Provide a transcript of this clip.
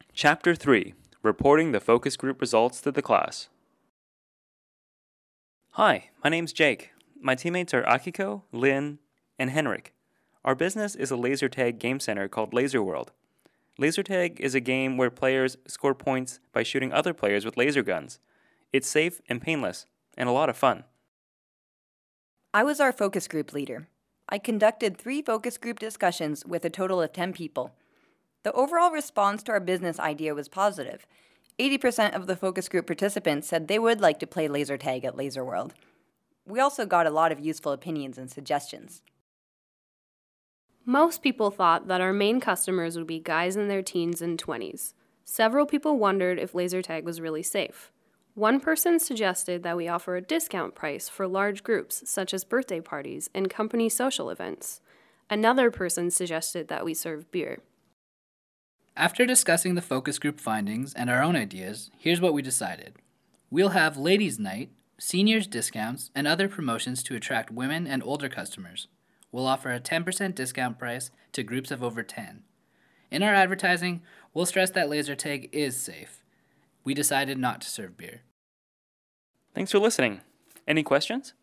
Chapter 3, Reporting the Focus Group Results to the Class. Hi, my name's Jake. My teammates are Akiko, Lynn, and Henrik. Our business is a laser tag game center called Laser World. Laser tag is a game where players score points by shooting other players with laser guns. It's safe and painless, and a lot of fun. I was our focus group leader. I conducted 3 focus group discussions with a total of 10 people. The overall response to our business idea was positive. 80% of the focus group participants said they would like to play laser tag at Laser World. We also got a lot of useful opinions and suggestions. Most people thought that our main customers would be guys in their teens and 20s. Several people wondered if laser tag was really safe. One person suggested that we offer a discount price for large groups, such as birthday parties and company social events. Another person suggested that we serve beer. After discussing the focus group findings and our own ideas, here's what we decided. We'll have ladies' night, seniors discounts, and other promotions to attract women and older customers. We'll offer a 10% discount price to groups of over 10. In our advertising, we'll stress that laser tag is safe. We decided not to serve beer. Thanks for listening. Any questions?